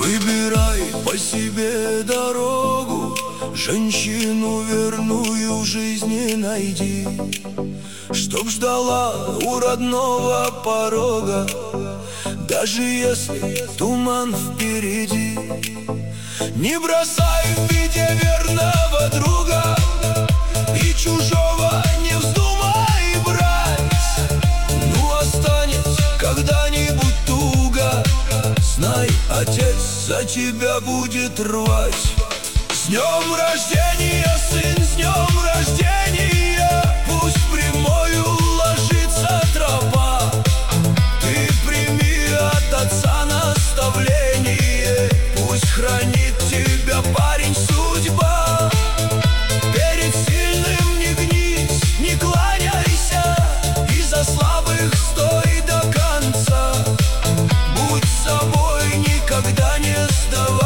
Выбирай по себе дорогу, женщину верную в жизни найди, чтоб ждала у родного порога, даже если туман впереди. Не бросай в беде верного друга, и чужого не вздумай брать. Ну, останется когда-нибудь туго, знай, отец за тебя будет рвать. С днем рождения, сын, с днем рождения, пусть прямою ложится тропа. Ты прими от отца наставление, пусть хранит тебя, парень, судьба. Перед сильным не гнись, не кланяйся, и за слабых стой до конца. Будь собой, никогда не сдавайся.